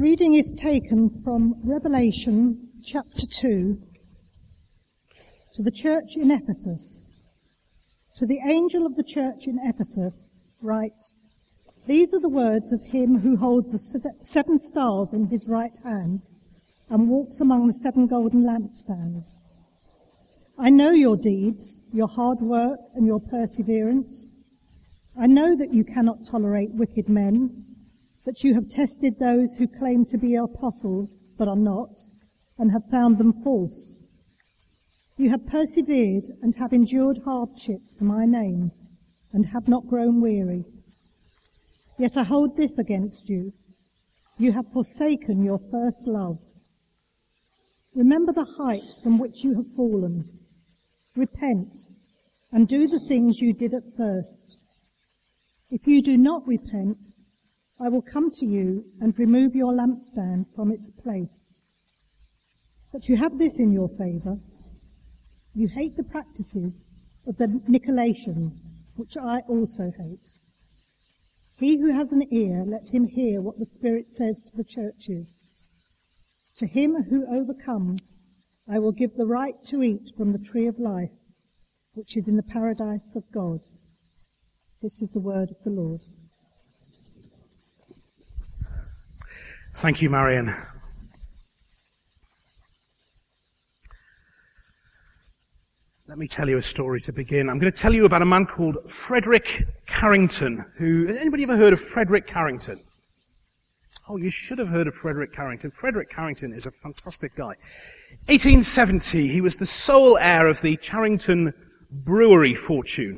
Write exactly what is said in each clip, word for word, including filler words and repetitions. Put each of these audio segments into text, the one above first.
reading is taken from Revelation chapter two. To the church in Ephesus. To the angel of the church in Ephesus, write, These are the words of him who holds the seven stars in his right hand and walks among the seven golden lampstands. I know your deeds, your hard work and your perseverance. I know that you cannot tolerate wicked men, that you have tested those who claim to be apostles but are not, and have found them false. You have persevered and have endured hardships for my name, and have not grown weary. Yet I hold this against you. You have forsaken your first love. Remember the height from which you have fallen. Repent, and do the things you did at first. If you do not repent, I will come to you and remove your lampstand from its place. But you have this in your favour. You hate the practices of the Nicolaitans, which I also hate. He who has an ear, let him hear what the Spirit says to the churches. To him who overcomes, I will give the right to eat from the tree of life, which is in the paradise of God. This is the word of the Lord. Thank you, Marion. Let me tell you a story to begin. I'm going to tell you about a man called Frederick Carrington. Who has anybody ever heard of Frederick Carrington? Oh, you should have heard of Frederick Carrington. Frederick Carrington is a fantastic guy. eighteen seventy, he was the sole heir of the Charrington brewery fortune.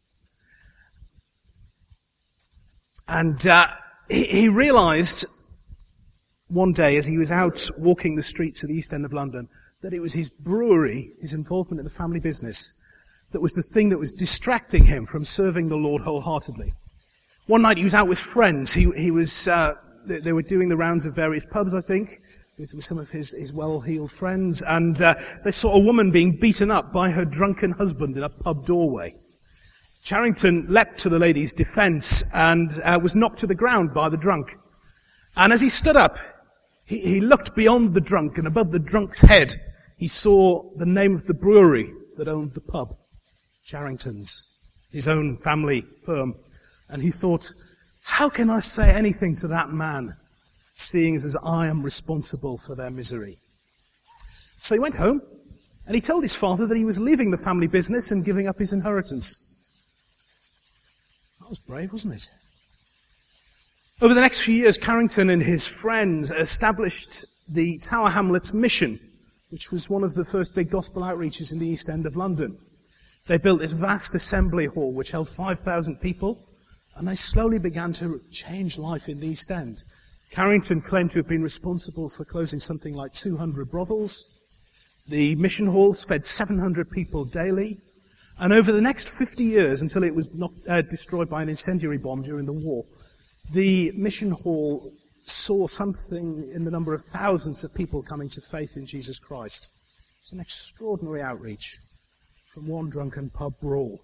And uh, he, he realized one day as he was out walking the streets of the East End of London that it was his brewery, his involvement in the family business, that was the thing that was distracting him from serving the Lord wholeheartedly. One night he was out with friends. He, he was, uh, they, they were doing the rounds of various pubs, I think, with, with some of his, his well-heeled friends, and uh, they saw a woman being beaten up by her drunken husband in a pub doorway. Charrington leapt to the lady's defence and uh, was knocked to the ground by the drunk. And as he stood up, he, he looked beyond the drunk, and above the drunk's head, he saw the name of the brewery that owned the pub, Charrington's, his own family firm. And he thought, how can I say anything to that man, seeing as I am responsible for their misery? So he went home, and he told his father that he was leaving the family business and giving up his inheritance. That was brave, wasn't it? Over the next few years, Carrington and his friends established the Tower Hamlets Mission, which was one of the first big gospel outreaches in the East End of London. They built this vast assembly hall which held five thousand people, and they slowly began to change life in the East End. Carrington claimed to have been responsible for closing something like two hundred brothels. The mission hall fed seven hundred people daily, and over the next fifty years, until it was not, uh, destroyed by an incendiary bomb during the war, the mission hall saw something in the number of thousands of people coming to faith in Jesus Christ. It's an extraordinary outreach from one drunken pub brawl.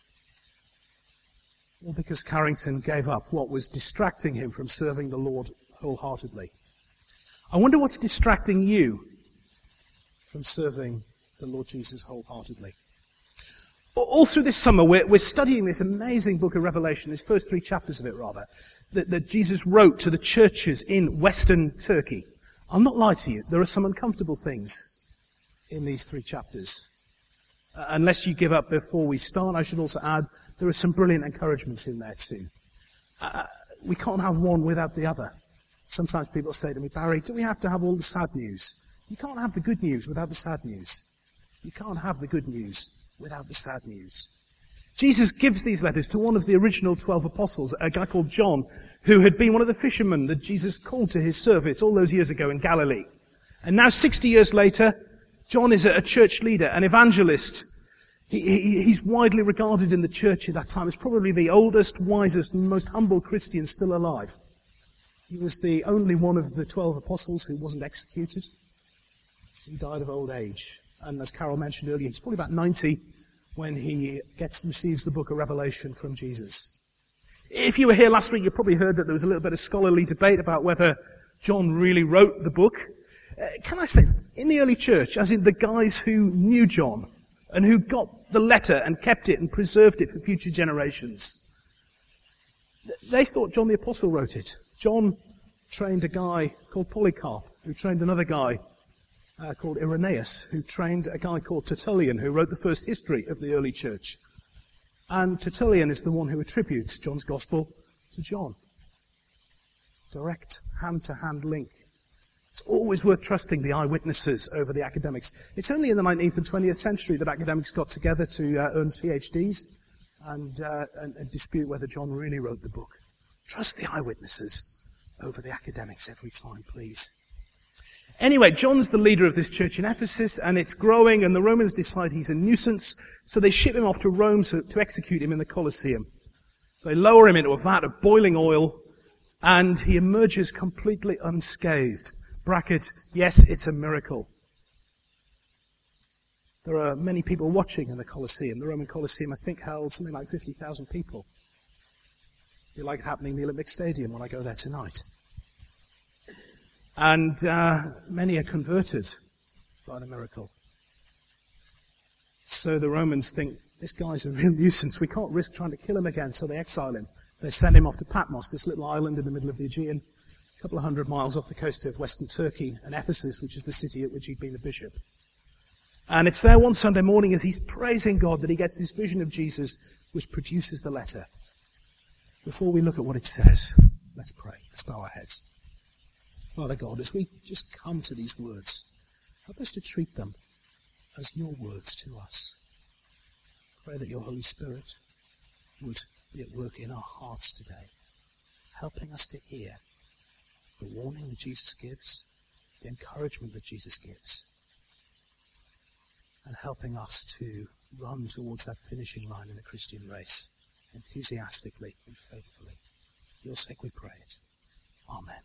All because Carrington gave up what was distracting him from serving the Lord wholeheartedly. I wonder what's distracting you from serving the Lord Jesus wholeheartedly. All through this summer, we're, we're studying this amazing book of Revelation, these first three chapters of it, rather, that, that Jesus wrote to the churches in Western Turkey. I'll not lie to you, there are some uncomfortable things in these three chapters. Uh, unless you give up before we start, I should also add, there are some brilliant encouragements in there too. Uh, we can't have one without the other. Sometimes people say to me, Barry, do we have to have all the sad news? You can't have the good news without the sad news. You can't have the good news without the sad news. Jesus gives these letters to one of the original twelve apostles, a guy called John, who had been one of the fishermen that Jesus called to his service all those years ago in Galilee. And now, sixty years later, John is a church leader, an evangelist. He, he, he's widely regarded in the church at that time as probably the oldest, wisest, and most humble Christian still alive. He was the only one of the twelve apostles who wasn't executed. He died of old age. And as Carol mentioned earlier, he's probably about ninety when he gets receives the book of Revelation from Jesus. If you were here last week, you probably heard that there was a little bit of scholarly debate about whether John really wrote the book. Uh, can I say, in the early church, as in the guys who knew John and who got the letter and kept it and preserved it for future generations, they thought John the Apostle wrote it. John trained a guy called Polycarp, who trained another guy uh, called Irenaeus, who trained a guy called Tertullian, who wrote the first history of the early church. And Tertullian is the one who attributes John's Gospel to John. Direct, hand-to-hand link. It's always worth trusting the eyewitnesses over the academics. It's only in the nineteenth and twentieth century that academics got together to uh, earn PhDs and, uh, and, and dispute whether John really wrote the book. Trust the eyewitnesses over the academics every time, please. Anyway, John's the leader of this church in Ephesus, and it's growing, and the Romans decide he's a nuisance, so they ship him off to Rome to, to execute him in the Colosseum. They lower him into a vat of boiling oil, and he emerges completely unscathed. Bracket, yes, it's a miracle. There are many people watching in the Colosseum. The Roman Colosseum, I think, held something like fifty thousand people. It'll be like happening in the Olympic Stadium when I go there tonight. And uh, many are converted by the miracle. So the Romans think, this guy's a real nuisance. We can't risk trying to kill him again, so they exile him. They send him off to Patmos, this little island in the middle of the Aegean, a couple of hundred miles off the coast of western Turkey, and Ephesus, which is the city at which he'd been a bishop. And it's there one Sunday morning as he's praising God that he gets this vision of Jesus, which produces the letter. Before we look at what it says, let's pray. Let's bow our heads. Father God, as we just come to these words, help us to treat them as your words to us. Pray that your Holy Spirit would be at work in our hearts today, helping us to hear the warning that Jesus gives, the encouragement that Jesus gives, and helping us to run towards that finishing line in the Christian race, enthusiastically and faithfully. For your sake we pray it. Amen.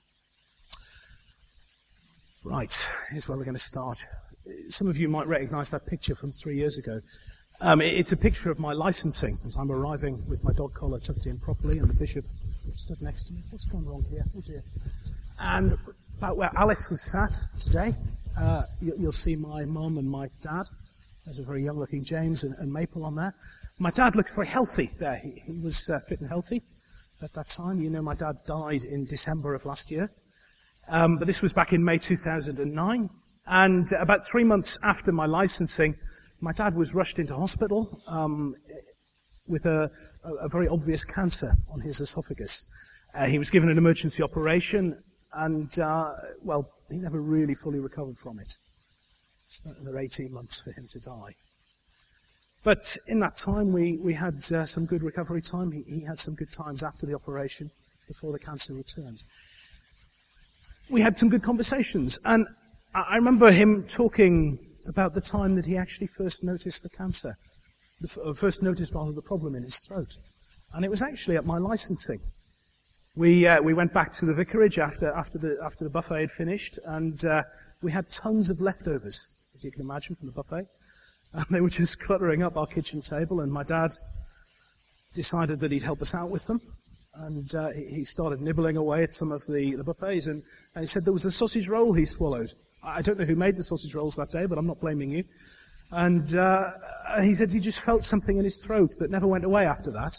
Right, here's where we're going to start. Some of you might recognize that picture from three years ago. Um, it's a picture of my licensing as I'm arriving with my dog collar tucked in properly and the bishop stood next to me. What's gone wrong here? Oh dear. And about where Alice was sat today, uh, you, you'll see my mum and my dad. There's a very young-looking James and, and Maple on there. My dad looks very healthy there. He, he was uh, fit and healthy at that time. You know, my dad died in December of last year. Um, but this was back in May two thousand nine. And about three months after my licensing, my dad was rushed into hospital um, with a, a, a very obvious cancer on his esophagus. Uh, he was given an emergency operation, and, uh, well, he never really fully recovered from it. It's about another eighteen months for him to die. But in that time, we, we had uh, some good recovery time. He, he had some good times after the operation, before the cancer returned. We had some good conversations, and I remember him talking about the time that he actually first noticed the cancer, the f- first noticed rather the problem in his throat. And it was actually at my licensing. We uh, we went back to the vicarage after after the after the buffet had finished, and uh, we had tons of leftovers, as you can imagine, from the buffet. And they were just cluttering up our kitchen table, and my dad decided that he'd help us out with them. And uh, he started nibbling away at some of the, the buffets, and, and he said there was a sausage roll he swallowed. I don't know who made the sausage rolls that day, but I'm not blaming you. And uh, he said he just felt something in his throat that never went away after that.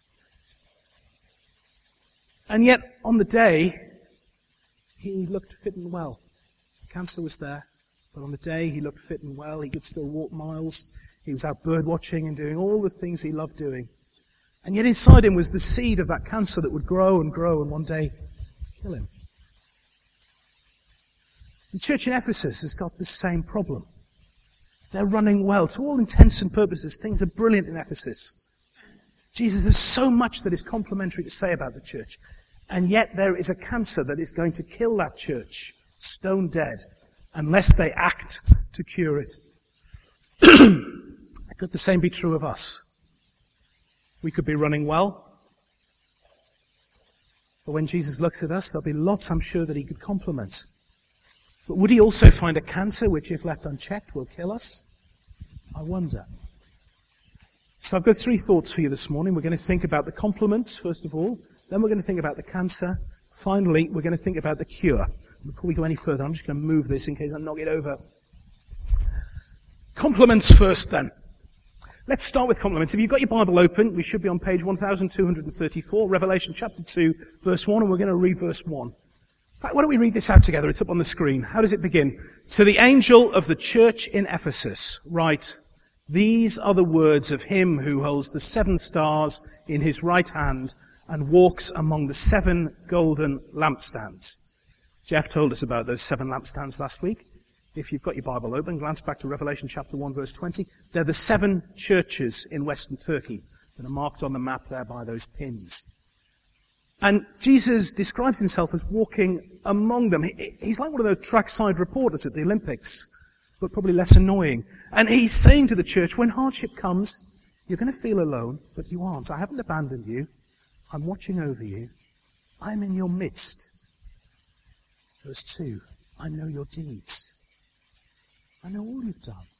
And yet, on the day, he looked fit and well. Cancer was there, but on the day he looked fit and well. He could still walk miles. He was out bird watching and doing all the things he loved doing. And yet inside him was the seed of that cancer that would grow and grow and one day kill him. The church in Ephesus has got the same problem. They're running well. To all intents and purposes, things are brilliant in Ephesus. Jesus has so much that is complimentary to say about the church. And yet there is a cancer that is going to kill that church, stone dead, unless they act to cure it. Could the same be true of us? We could be running well, but when Jesus looks at us, there'll be lots, I'm sure, that he could compliment. But would he also find a cancer which, if left unchecked, will kill us? I wonder. So I've got three thoughts for you this morning. We're going to think about the compliments, first of all. Then we're going to think about the cancer. Finally, we're going to think about the cure. Before we go any further, I'm just going to move this in case I knock it over. Compliments first, then. Let's start with compliments. If you've got your Bible open, we should be on page one thousand two hundred thirty-four, Revelation chapter two, verse one, and we're going to read verse one. In fact, why don't we read this out together? It's up on the screen. How does it begin? To the angel of the church in Ephesus, write, these are the words of him who holds the seven stars in his right hand and walks among the seven golden lampstands. Jeff told us about those seven lampstands last week. If you've got your Bible open, glance back to Revelation chapter one, verse twenty. They're the seven churches in western Turkey that are marked on the map there by those pins. And Jesus describes himself as walking among them. He's like one of those trackside reporters at the Olympics, but probably less annoying. And he's saying to the church, when hardship comes, you're going to feel alone, but you aren't. I haven't abandoned you. I'm watching over you. I'm in your midst. Verse two, I know your deeds. I know all you've done.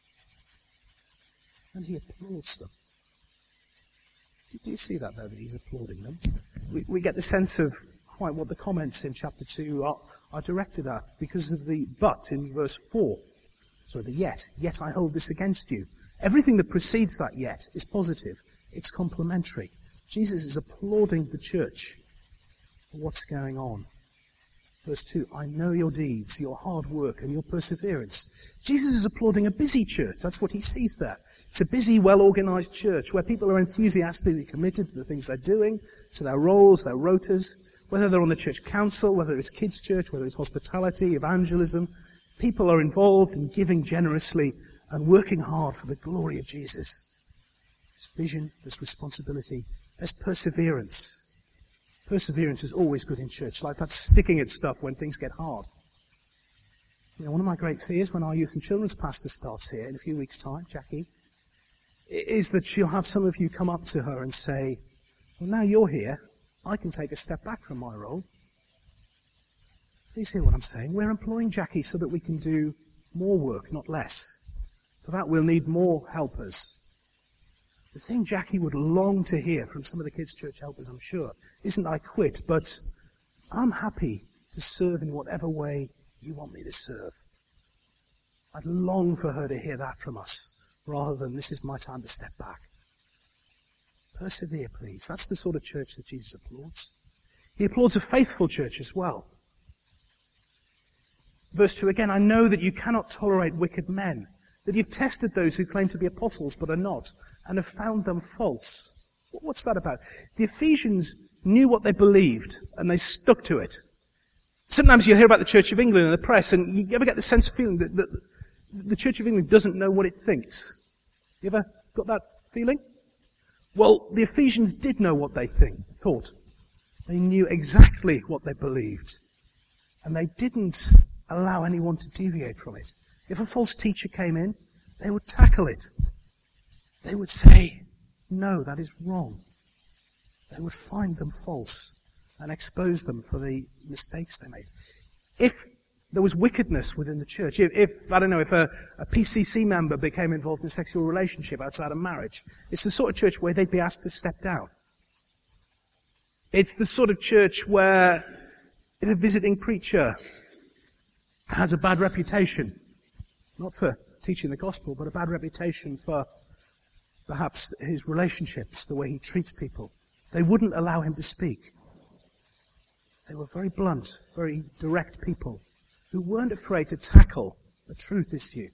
And he applauds them. Do you see that there, that he's applauding them? We, we get the sense of quite what the comments in chapter two are, are directed at because of the but in verse four. Sorry, the yet. Yet I hold this against you. Everything that precedes that yet is positive. It's complimentary. Jesus is applauding the church for what's going on. Verse two, I know your deeds, your hard work, and your perseverance. Jesus is applauding a busy church. That's what he sees there. It's a busy, well-organized church where people are enthusiastically committed to the things they're doing, to their roles, their rotas, whether they're on the church council, whether it's kids' church, whether it's hospitality, evangelism. People are involved in giving generously and working hard for the glory of Jesus. There's vision, there's responsibility, there's perseverance. Perseverance is always good in church, like that sticking at stuff when things get hard. You know, one of my great fears when our youth and children's pastor starts here in a few weeks' time, Jackie, is that she'll have some of you come up to her and say, well, now you're here, I can take a step back from my role. Please hear what I'm saying. We're employing Jackie so that we can do more work, not less. For that we'll need more helpers. The thing Jackie would long to hear from some of the kids' church helpers, I'm sure, isn't I quit, but I'm happy to serve in whatever way you want me to serve. I'd long for her to hear that from us, rather than this is my time to step back. Persevere, please. That's the sort of church that Jesus applauds. He applauds a faithful church as well. Verse two again, I know that you cannot tolerate wicked men, that you've tested those who claim to be apostles but are not, and have found them false. What's that about? The Ephesians knew what they believed, and they stuck to it. Sometimes you hear about the Church of England in the press, and you ever get the sense of feeling that, that the Church of England doesn't know what it thinks. You ever got that feeling? Well, the Ephesians did know what they think, thought. They knew exactly what they believed. And they didn't allow anyone to deviate from it. If a false teacher came in, they would tackle it. They would say, no, that is wrong. They would find them false and expose them for the mistakes they made. If there was wickedness within the church, if, if I don't know, if a, a P C C member became involved in a sexual relationship outside of marriage, it's the sort of church where they'd be asked to step down. It's the sort of church where if a visiting preacher has a bad reputation, not for teaching the gospel, but a bad reputation for perhaps his relationships, the way he treats people, they wouldn't allow him to speak. They were very blunt, very direct people who weren't afraid to tackle a truth issue.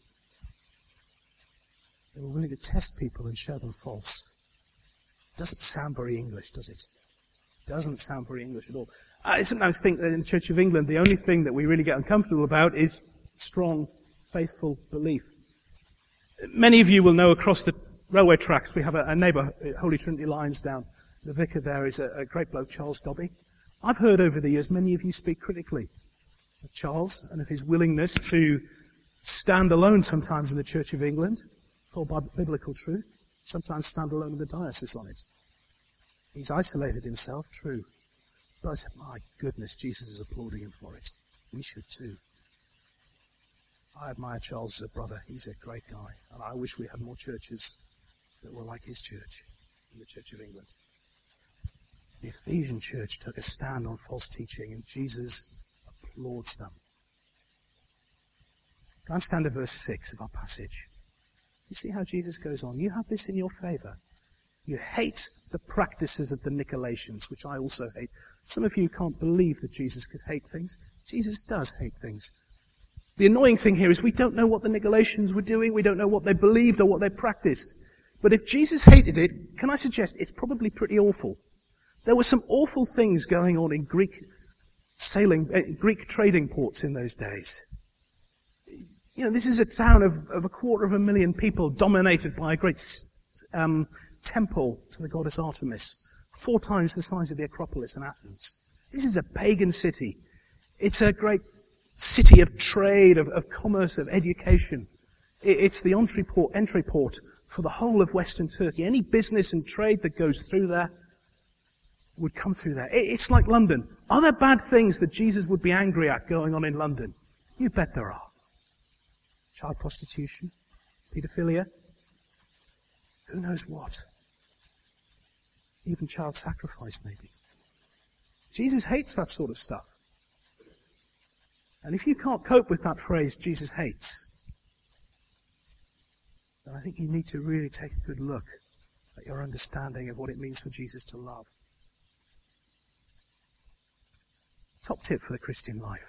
They were willing to test people and show them false. Doesn't sound very English, does it? Doesn't sound very English at all. I sometimes think that in the Church of England, the only thing that we really get uncomfortable about is strong, faithful belief. Many of you will know across the railway tracks, we have a, a neighbour, Holy Trinity Lionsdown. The vicar there is a, a great bloke, Charles Dobby. I've heard over the years many of you speak critically of Charles and of his willingness to stand alone sometimes in the Church of England for biblical truth, sometimes stand alone in the diocese on it. He's isolated himself, true. But, my goodness, Jesus is applauding him for it. We should too. I admire Charles as a brother. He's a great guy. And I wish we had more churches that were like his church in the Church of England. The Ephesian church took a stand on false teaching, and Jesus applauds them. Glance down to verse six of our passage. You see how Jesus goes on? You have this in your favour. You hate the practices of the Nicolaitans, which I also hate. Some of you can't believe that Jesus could hate things. Jesus does hate things. The annoying thing here is we don't know what the Nicolaitans were doing. We don't know what they believed or what they practiced. But if Jesus hated it, can I suggest it's probably pretty awful. There were some awful things going on in Greek sailing, uh, Greek trading ports in those days. You know, this is a town of, of a quarter of a million people dominated by a great um, temple to the goddess Artemis, four times the size of the Acropolis in Athens. This is a pagan city. It's a great city of trade, of, of commerce, of education. It, it's the entry port, entry port for the whole of Western Turkey. Any business and trade that goes through there would come through there. It, it's like London. Are there bad things that Jesus would be angry at going on in London? You bet there are. Child prostitution, paedophilia, who knows what? Even child sacrifice, maybe. Jesus hates that sort of stuff. And if you can't cope with that phrase, Jesus hates, then I think you need to really take a good look at your understanding of what it means for Jesus to love. Top tip for the Christian life.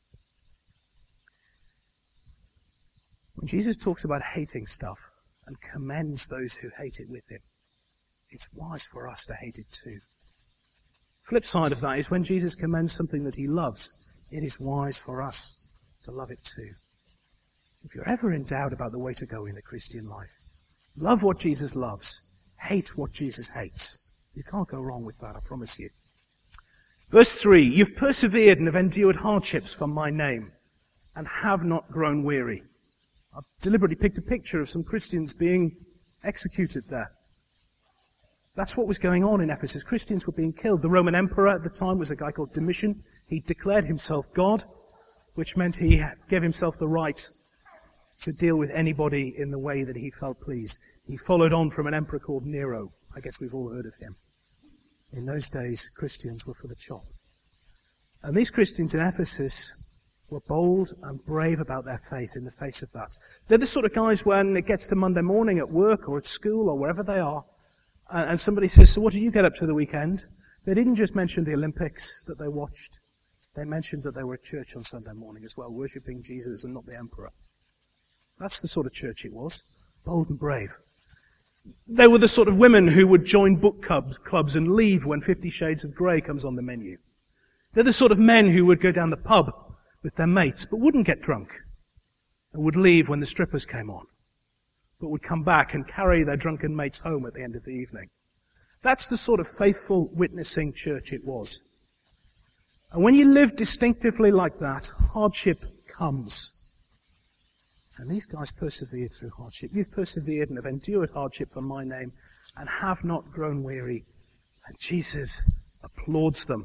When Jesus talks about hating stuff and commends those who hate it with him, it's wise for us to hate it too. Flip side of that is when Jesus commends something that he loves, it is wise for us to love it too. If you're ever in doubt about the way to go in the Christian life, love what Jesus loves, hate what Jesus hates. You can't go wrong with that, I promise you. Verse three, you've persevered and have endured hardships for my name and have not grown weary. I've deliberately picked a picture of some Christians being executed there. That's what was going on in Ephesus. Christians were being killed. The Roman emperor at the time was a guy called Domitian. He declared himself God, which meant he gave himself the right to deal with anybody in the way that he felt pleased. He followed on from an emperor called Nero. I guess we've all heard of him. In those days, Christians were for the chop. And these Christians in Ephesus were bold and brave about their faith in the face of that. They're the sort of guys when it gets to Monday morning at work or at school or wherever they are, and somebody says, so what did you get up to the weekend? They didn't just mention the Olympics that they watched. They mentioned that they were at church on Sunday morning as well, worshipping Jesus and not the emperor. That's the sort of church it was. Bold and brave. They were the sort of women who would join book clubs, clubs and leave when Fifty Shades of Grey comes on the menu. They're the sort of men who would go down the pub with their mates, but wouldn't get drunk, and would leave when the strippers came on, but would come back and carry their drunken mates home at the end of the evening. That's the sort of faithful, witnessing church it was. And when you live distinctively like that, hardship comes. And these guys persevered through hardship. You've persevered and have endured hardship for my name and have not grown weary. And Jesus applauds them.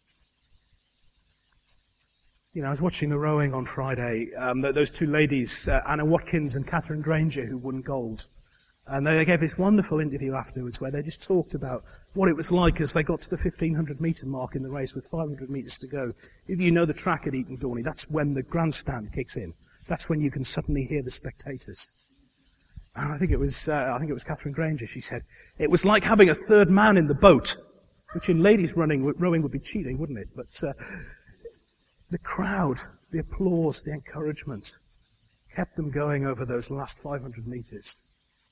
You know, I was watching the rowing on Friday. Um, those two ladies, uh, Anna Watkins and Catherine Granger, who won gold. And they gave this wonderful interview afterwards where they just talked about what it was like as they got to the fifteen hundred metre mark in the race with five hundred metres to go. If you know the track at Eton Dorney, that's when the grandstand kicks in. That's when you can suddenly hear the spectators. And I think it was, uh, I think it was Catherine Granger. She said, it was like having a third man in the boat, which in ladies running, rowing would be cheating, wouldn't it? But, uh, the crowd, the applause, the encouragement kept them going over those last five hundred metres.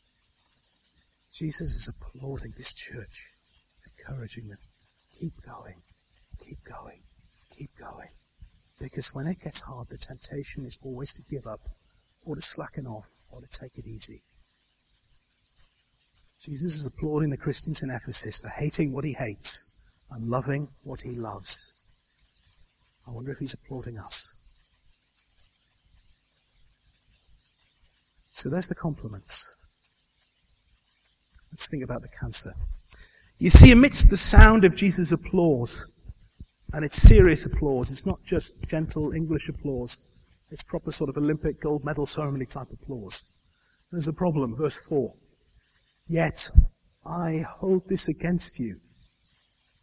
Jesus is applauding this church, encouraging them. Keep going, keep going, keep going. Because when it gets hard, the temptation is always to give up, or to slacken off, or to take it easy. Jesus is applauding the Christians in Ephesus for hating what he hates and loving what he loves. I wonder if he's applauding us. So there's the compliments. Let's think about the cancer. You see, amidst the sound of Jesus' applause, and it's serious applause, it's not just gentle English applause, it's proper sort of Olympic gold medal ceremony type applause. There's a problem, verse four. Yet I hold this against you.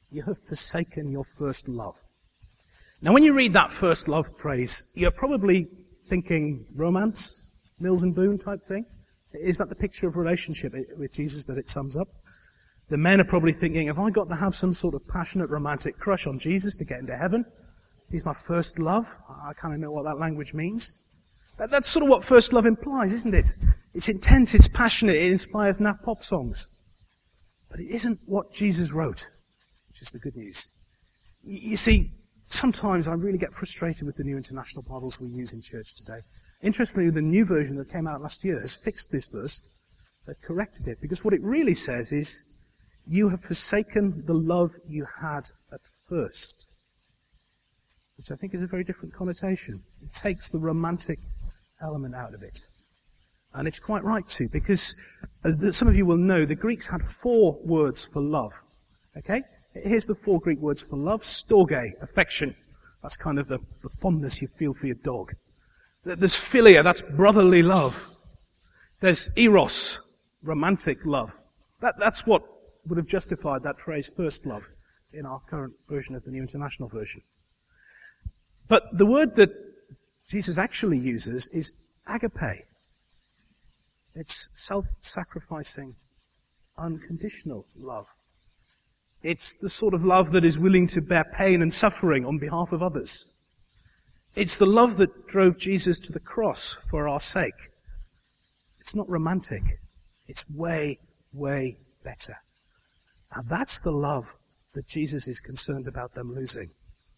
You have forsaken your first love. Now, when you read that first love phrase, you're probably thinking romance, Mills and Boon type thing. Is that the picture of relationship with Jesus that it sums up? The men are probably thinking, have I got to have some sort of passionate romantic crush on Jesus to get into heaven? He's my first love. I kind of know what that language means. That, that's sort of what first love implies, isn't it? It's intense, it's passionate, it inspires naff pop songs. But it isn't what Jesus wrote, which is the good news. You, you see, sometimes I really get frustrated with the New International Bibles we use in church today. Interestingly, the new version that came out last year has fixed this verse. They've corrected it, because what it really says is, you have forsaken the love you had at first. Which I think is a very different connotation. It takes the romantic element out of it. And it's quite right to, because as the, some of you will know, the Greeks had four words for love. Okay? Here's the four Greek words for love. Storge, affection. That's kind of the, the fondness you feel for your dog. There's philia, that's brotherly love. There's eros, romantic love. That, that's what would have justified that phrase, first love, in our current version of the New International Version. But the word that Jesus actually uses is agape. It's self-sacrificing, unconditional love. It's the sort of love that is willing to bear pain and suffering on behalf of others. It's the love that drove Jesus to the cross for our sake. It's not romantic. It's way, way better. And that's the love that Jesus is concerned about them losing.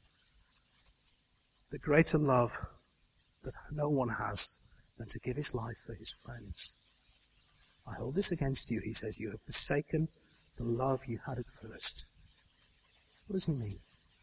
The greater love that no one has than to give his life for his friends. I hold this against you, he says, you have forsaken the love you had at first. What does he mean?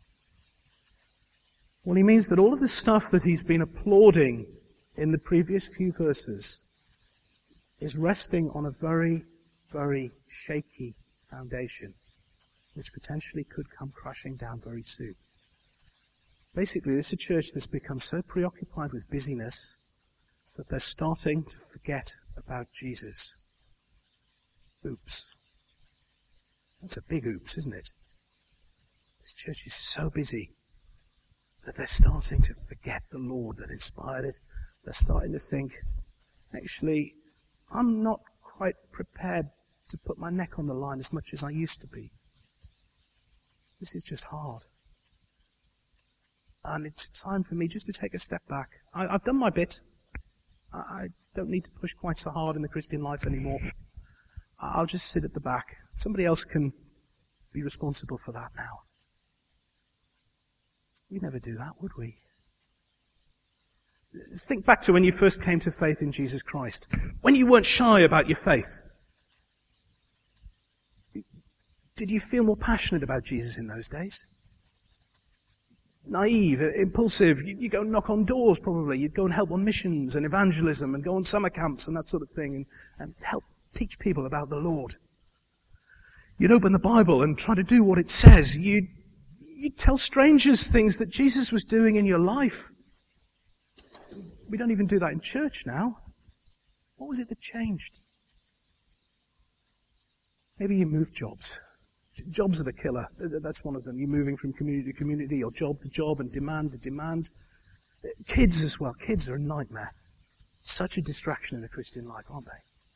Well, he means that all of the stuff that he's been applauding in the previous few verses is resting on a very, very shaky foundation, which potentially could come crashing down very soon. Basically, this is a church that's become so preoccupied with busyness that they're starting to forget about Jesus. Oops. That's a big oops, isn't it? This church is so busy that they're starting to forget the Lord that inspired it. They're starting to think, actually, I'm not quite prepared to put my neck on the line as much as I used to be. This is just hard. And it's time for me just to take a step back. I, I've done my bit. I, I don't need to push quite so hard in the Christian life anymore. I'll just sit at the back. Somebody else can be responsible for that now. We'd never do that, would we? Think back to when you first came to faith in Jesus Christ. When you weren't shy about your faith. Did you feel more passionate about Jesus in those days? Naive, impulsive, you'd go and knock on doors probably, you'd go and help on missions and evangelism and go on summer camps and that sort of thing and, and help teach people about the Lord. You'd open the Bible and try to do what it says. You'd, you'd tell strangers things that Jesus was doing in your life. We don't even do that in church now. What was it that changed? Maybe you moved jobs. Jobs are the killer. That's one of them. You're moving from community to community or job to job and demand to demand. Kids as well. Kids are a nightmare. Such a distraction in the Christian life, aren't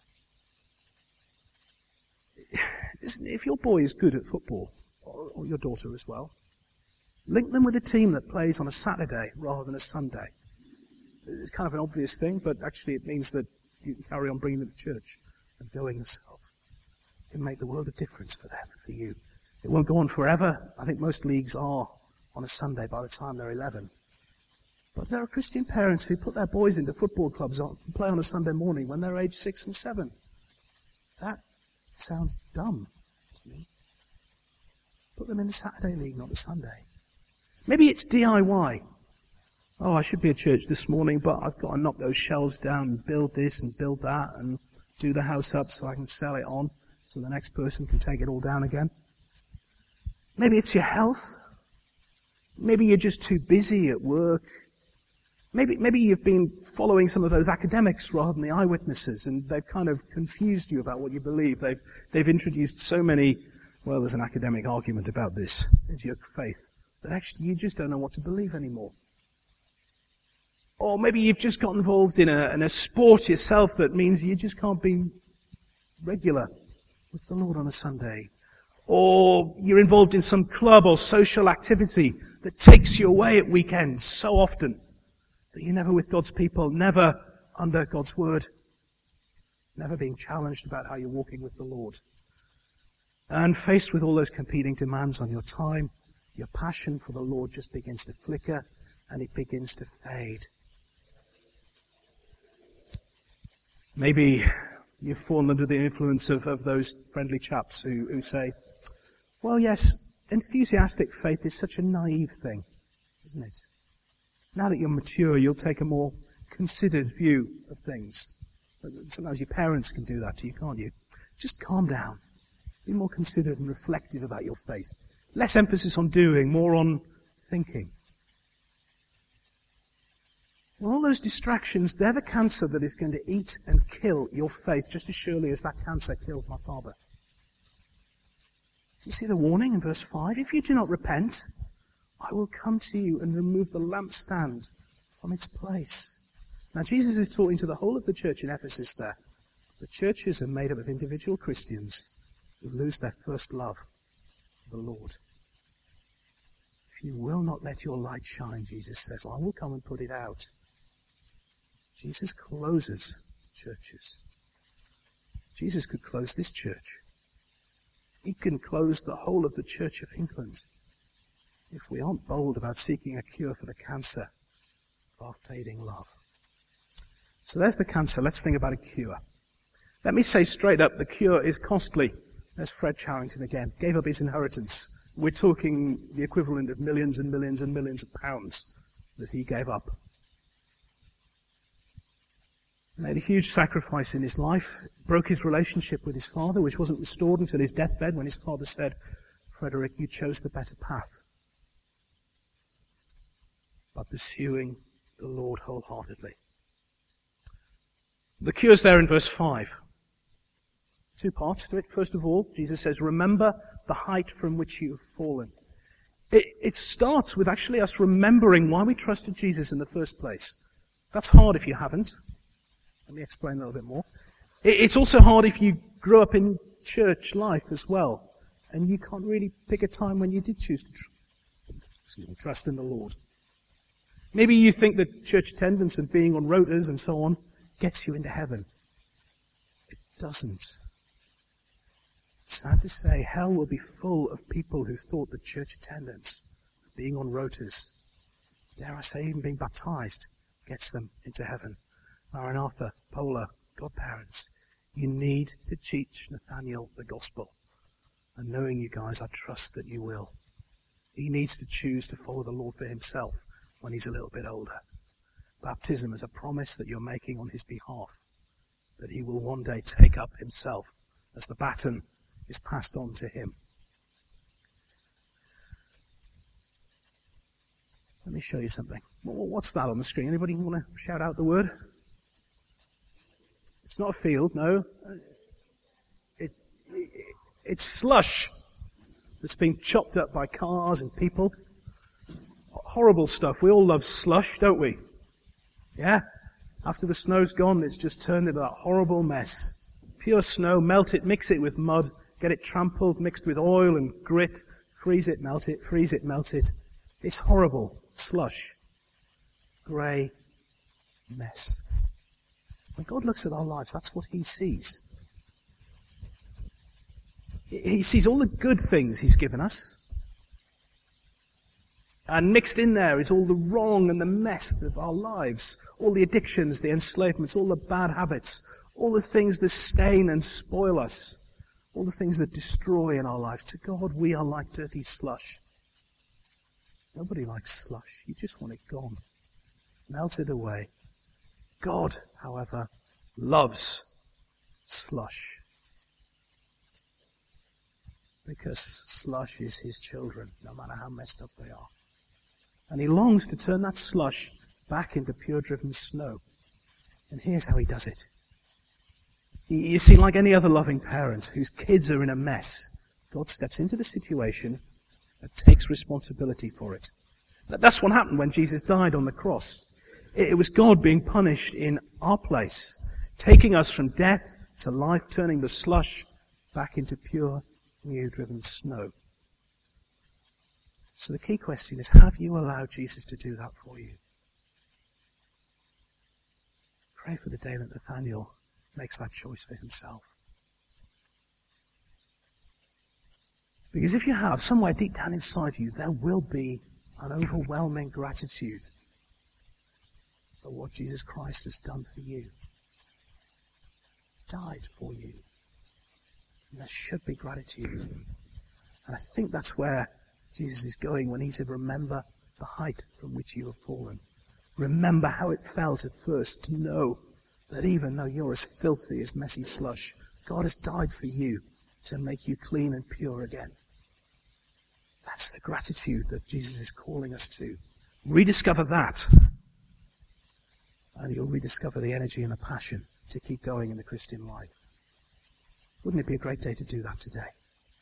they? If your boy is good at football, or your daughter as well, link them with a team that plays on a Saturday rather than a Sunday. It's kind of an obvious thing, but actually it means that you can carry on bringing them to church and going yourself. It can make the world of difference for them and for you. It won't go on forever. I think most leagues are on a Sunday by the time they're eleven. But there are Christian parents who put their boys into football clubs and play on a Sunday morning when they're age six and seven. That sounds dumb to me. Put them in the Saturday league, not the Sunday. Maybe it's D I Y. Oh, I should be at church this morning, but I've got to knock those shelves down and build this and build that and do the house up so I can sell it on so the next person can take it all down again. Maybe it's your health. Maybe you're just too busy at work. Maybe, maybe you've been following some of those academics rather than the eyewitnesses, and they've kind of confused you about what you believe. They've, they've introduced so many Well, there's an academic argument about this, is your faith, that actually you just don't know what to believe anymore. Or maybe you've just got involved in a, in a sport yourself that means you just can't be regular with the Lord on a Sunday. Or you're involved in some club or social activity that takes you away at weekends so often that you're never with God's people, never under God's word, never being challenged about how you're walking with the Lord. And faced with all those competing demands on your time, your passion for the Lord just begins to flicker and it begins to fade. Maybe you've fallen under the influence of, of those friendly chaps who, who say, well, yes, enthusiastic faith is such a naive thing, isn't it? Now that you're mature, you'll take a more considered view of things. Sometimes your parents can do that to you, can't you? Just calm down. Be more considered and reflective about your faith. Less emphasis on doing, more on thinking. Well, all those distractions, they're the cancer that is going to eat and kill your faith just as surely as that cancer killed my father. Do you see the warning in verse five? If you do not repent, I will come to you and remove the lampstand from its place. Now, Jesus is talking to the whole of the church in Ephesus there. The churches are made up of individual Christians who lose their first love, the Lord. If you will not let your light shine, Jesus says, I will come and put it out. Jesus closes churches. Jesus could close this church. He can close the whole of the Church of England if we aren't bold about seeking a cure for the cancer of our fading love. So there's the cancer. Let's think about a cure. Let me say straight up, the cure is costly. There's Fred Charrington again. Gave up his inheritance. We're talking the equivalent of millions and millions and millions of pounds that he gave up. Made a huge sacrifice in his life. Broke his relationship with his father, which wasn't restored until his deathbed when his father said, Frederick, you chose the better path by pursuing the Lord wholeheartedly. The cure's there in verse five. Two parts to it. First of all, Jesus says, remember the height from which you have fallen. It, it starts with actually us remembering why we trusted Jesus in the first place. That's hard if you haven't. Let me explain a little bit more. It, it's also hard if you grew up in church life as well, and you can't really pick a time when you did choose to tr- excuse me, trust in the Lord. Maybe you think that church attendance and being on rotas and so on gets you into heaven. It doesn't. Sad to say, hell will be full of people who thought that church attendance, being on rotas, dare I say even being baptized, gets them into heaven. Maranatha, Pola, godparents, you need to teach Nathaniel the gospel. And knowing you guys, I trust that you will. He needs to choose to follow the Lord for himself when he's a little bit older. Baptism is a promise that you're making on his behalf, that he will one day take up himself as the baton is passed on to him. Let me show you something. What's that on the screen? Anybody want to shout out the word? It's not a field, no. It, it, it's slush that's been chopped up by cars and people. Horrible stuff. We all love slush, don't we? Yeah? After the snow's gone, it's just turned into that horrible mess. Pure snow, melt it, mix it with mud, get it trampled, mixed with oil and grit, freeze it, melt it, freeze it, melt it. It's horrible. Slush. Grey mess. When God looks at our lives, that's what he sees. He sees all the good things he's given us. And mixed in there is all the wrong and the mess of our lives. All the addictions, the enslavements, all the bad habits, all the things that stain and spoil us. All the things that destroy in our lives. To God, we are like dirty slush. Nobody likes slush. You just want it gone. Melted away. God, however, loves slush. Because slush is his children, no matter how messed up they are. And he longs to turn that slush back into pure-driven snow. And here's how he does it. You see, like any other loving parent whose kids are in a mess, God steps into the situation and takes responsibility for it. That's what happened when Jesus died on the cross. It was God being punished in our place, taking us from death to life, turning the slush back into pure, new-driven snow. So the key question is, have you allowed Jesus to do that for you? Pray for the day that Nathaniel makes that choice for himself. Because if you have, somewhere deep down inside you, there will be an overwhelming gratitude for what Jesus Christ has done for you. Died for you. And there should be gratitude. And I think that's where Jesus is going when he said, remember the height from which you have fallen. Remember how it felt at first to know that even though you're as filthy as messy slush, God has died for you to make you clean and pure again. That's the gratitude that Jesus is calling us to. Rediscover that, and you'll rediscover the energy and the passion to keep going in the Christian life. Wouldn't it be a great day to do that today?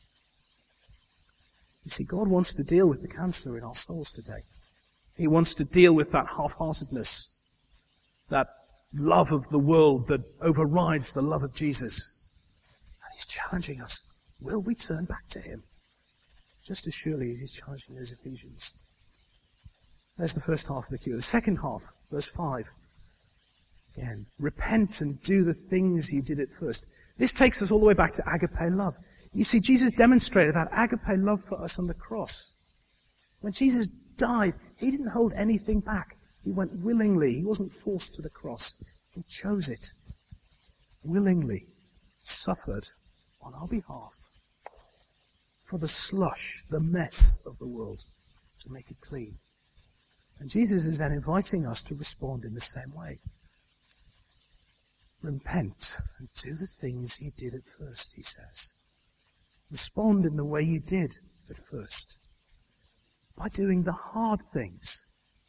You see, God wants to deal with the cancer in our souls today. He wants to deal with that half-heartedness, that love of the world that overrides the love of Jesus. And he's challenging us. Will we turn back to him? Just as surely as he's challenging those Ephesians. There's the first half of the cue. The second half, verse five. Again, repent and do the things you did at first. This takes us all the way back to agape love. You see, Jesus demonstrated that agape love for us on the cross. When Jesus died, he didn't hold anything back. He went willingly. He wasn't forced to the cross. He chose it. Willingly suffered on our behalf for the slush, the mess of the world, to make it clean. And Jesus is then inviting us to respond in the same way. Repent and do the things you did at first, he says. Respond in the way you did at first. By doing the hard things.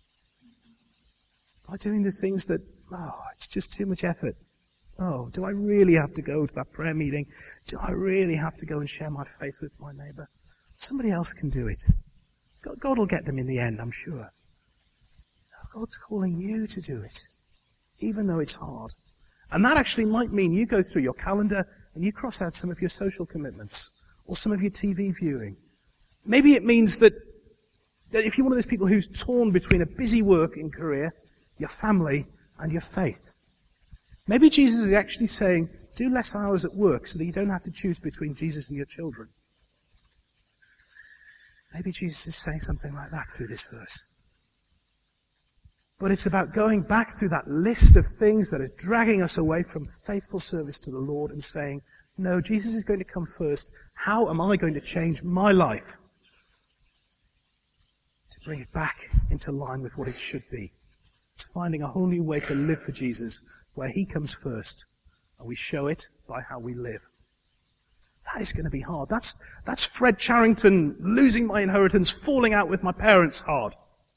By doing the things that, oh, it's just too much effort. Oh, do I really have to go to that prayer meeting? Do I really have to go and share my faith with my neighbour? Somebody else can do it. God, God will get them in the end, I'm sure. No, God's calling you to do it, even though it's hard. And that actually might mean you go through your calendar and you cross out some of your social commitments or some of your T V viewing. Maybe it means that, that if you're one of those people who's torn between a busy work and career, your family, and your faith, maybe Jesus is actually saying, do less hours at work so that you don't have to choose between Jesus and your children. Maybe Jesus is saying something like that through this verse. But it's about going back through that list of things that is dragging us away from faithful service to the Lord and saying, no, Jesus is going to come first. How am I going to change my life to bring it back into line with what it should be? It's finding a whole new way to live for Jesus where he comes first, and we show it by how we live. That is going to be hard. That's, that's Fred Charrington losing my inheritance, falling out with my parents hard.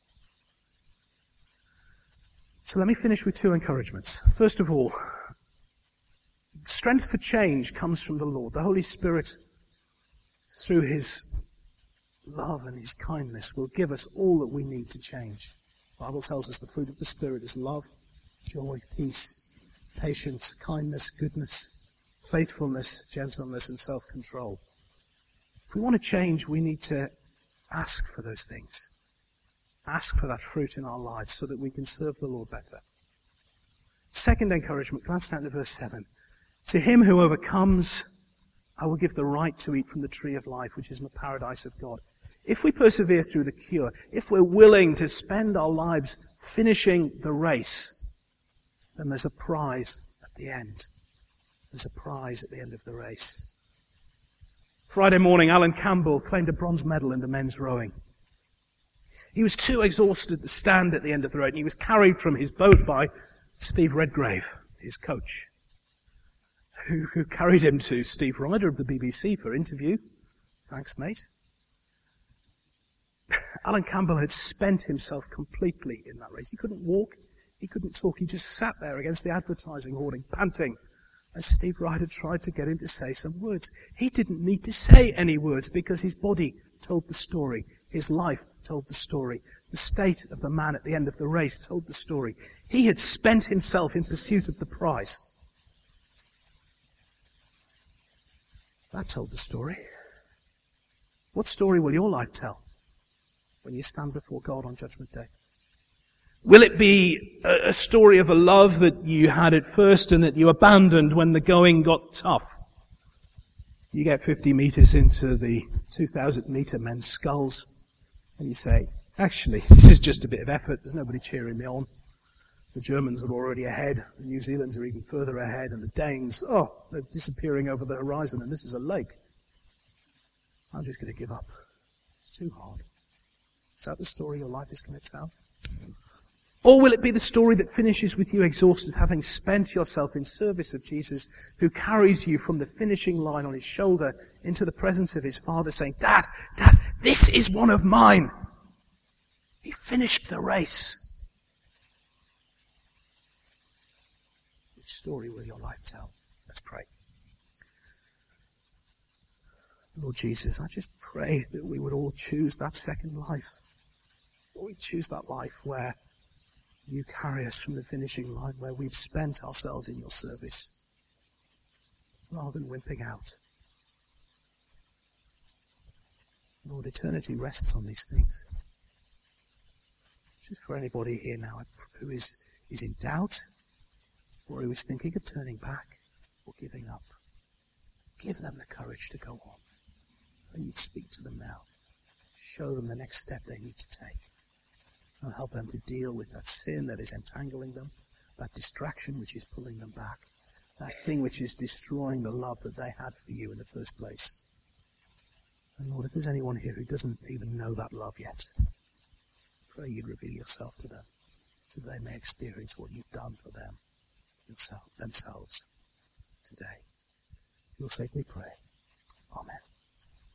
So let me finish with two encouragements. First of all, strength for change comes from the Lord. The Holy Spirit, through his love and his kindness, will give us all that we need to change. The Bible tells us the fruit of the Spirit is love, joy, peace, patience, kindness, goodness, faithfulness, gentleness, and self-control. If we want to change, we need to ask for those things. Ask for that fruit in our lives so that we can serve the Lord better. Second encouragement, glance down to verse seven. To him who overcomes, I will give the right to eat from the tree of life, which is in the paradise of God. If we persevere through the cure, if we're willing to spend our lives finishing the race, then there's a prize at the end. There's a prize at the end of the race. Friday morning, Alan Campbell claimed a bronze medal in the men's rowing. He was too exhausted to stand at the end of the road, and he was carried from his boat by Steve Redgrave, his coach, who, who carried him to Steve Ryder of the B B C for interview. Thanks, mate. Alan Campbell had spent himself completely in that race. He couldn't walk, he couldn't talk, he just sat there against the advertising hoarding, panting as Steve Ryder tried to get him to say some words. He didn't need to say any words because his body told the story. His life told the story. The state of the man at the end of the race told the story. He had spent himself in pursuit of the prize. That told the story. What story will your life tell when you stand before God on Judgment Day? Will it be a story of a love that you had at first and that you abandoned when the going got tough? You get fifty meters into the two thousand meter men's sculls and you say, actually, this is just a bit of effort. There's nobody cheering me on. The Germans are already ahead. The New Zealanders are even further ahead. And the Danes, oh, they're disappearing over the horizon and this is a lake. I'm just going to give up. It's too hard. Is that the story your life is going to tell? Or will it be the story that finishes with you exhausted, having spent yourself in service of Jesus, who carries you from the finishing line on his shoulder into the presence of his Father, saying, Dad, Dad, this is one of mine. He finished the race. Which story will your life tell? Let's pray. Lord Jesus, I just pray that we would all choose that second life. We choose that life where you carry us from the finishing line, where we've spent ourselves in your service, rather than wimping out. Lord, eternity rests on these things. Just for anybody here now who is, is in doubt, or who is thinking of turning back or giving up, give them the courage to go on. And you'd speak to them now. Show them the next step they need to take. And help them to deal with that sin that is entangling them, that distraction which is pulling them back, that thing which is destroying the love that they had for you in the first place. And Lord, if there's anyone here who doesn't even know that love yet, pray you'd reveal yourself to them so they may experience what you've done for them, yourself, themselves today. For your sake we pray. Amen.